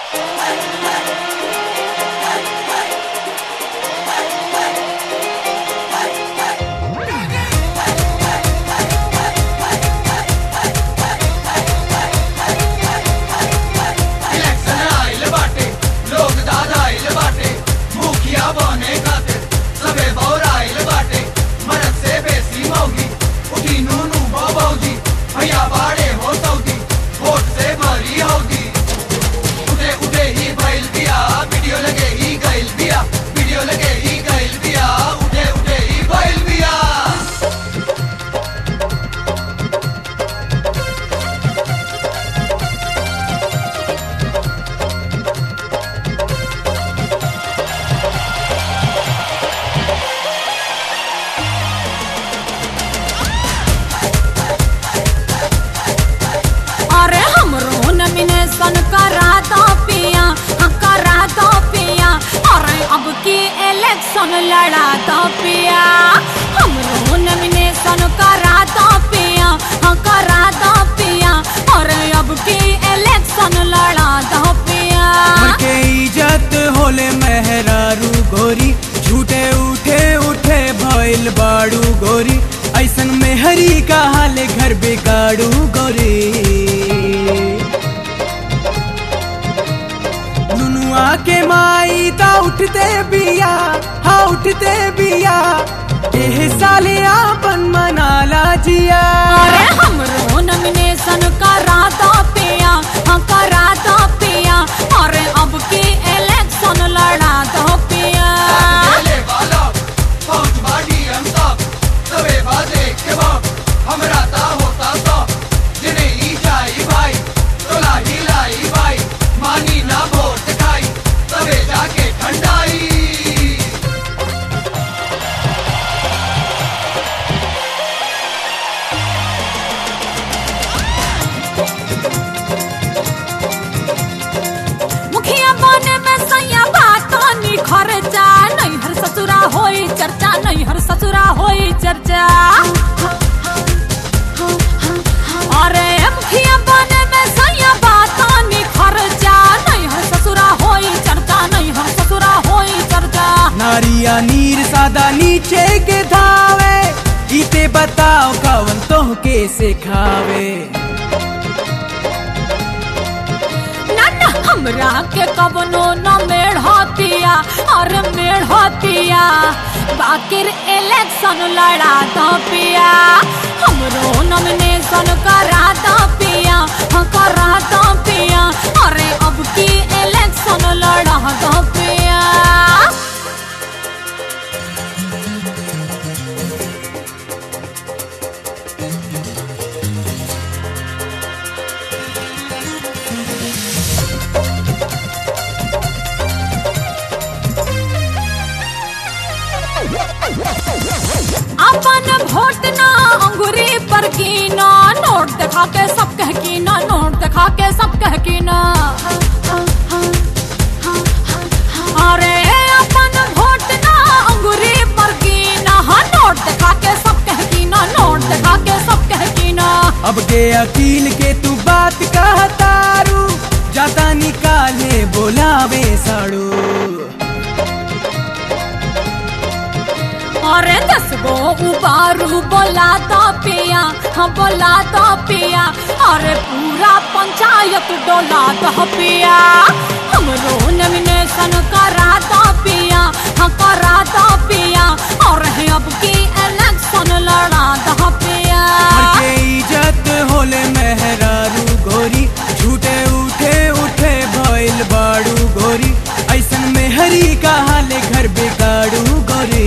Election लड़ा दो पिया, हमरो नॉमिनेशन करा दो पिया, हाँ करा दो पिया, और अब की इलेक्शन लड़ा दो पिया। के इज्जत होले मेहरारू गोरी, झूठे उठे उठे भइल बाड़ू गोरी, ऐसन मेहरी का हाल घर बिगाड़ू गोरी। नुनुआ के माई ता उठते बिया, हाँ उठते बिया, एह साले आपन मनाला जिया। अरे हमरो नॉमिनेशन करा दो पिया, हाँ करा दो पिया, अरे अब की इलेक्शन लड़ा दो पिया। मुखिया बने में सैया बातों नी खर्चा, नहीं हर ससुरा होई चर्चा, नहीं हर ससुरा होई चर्चा। अरे मुखिया बने में सैया बातों नी खर्चा, नहीं हर ससुरा होई चर्चा, नहीं हर ससुरा होई चर्चा। नारिया नीर सादा नीचे के धावे, इते बताओ कवन तोह के सिखावे। हमरा के कवनो न मेढ़तिया, और मेढ़तिया बाकिर इलेक्शन लड़ा दो पिया, हमरो नॉमिनेशन करा दो पिया, हाँ करा दो पिया, अरे अब की इलेक्शन लड़ा दो पिया। अपन वोट ना अंगूरी पर कीना, नोट दिखा के सब कह कीना, नोट दिखा के सब कह कीना। अरे अपन वोट ना अंगूरी पर कीना, हाँ नोट दिखा के सब कह कीना, नोट दिखा के सब कह कीना। अब के अकील के तू बात कहतारू, जाता निकाले बोलावे साड़ू। अरे 10 गो उबारू बोला तो पिया, हाँ बोला तो पिया, अरे पूरा पंचायत डोला तो पिया, हमरो नॉमिनेशन करा दो पिया, हाँ करा दो पिया, और अब की इलेक्शन लड़ा दो पिया। के इज्जत होले मेहरारू गोरी, झूठे उठे उठे भइल बाड़ू गोरी, ऐसन मेहरी का हाल घर बिगाड़ू गोरी।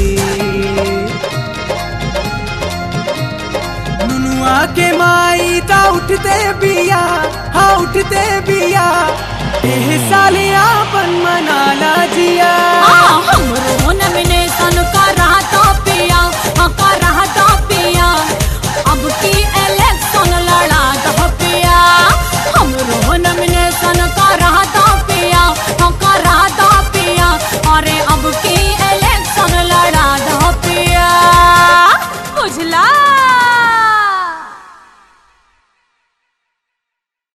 नुनुआ के माई ता उठते बिया, हाँ उठते बिया, एह साले आपन मनाला जिया।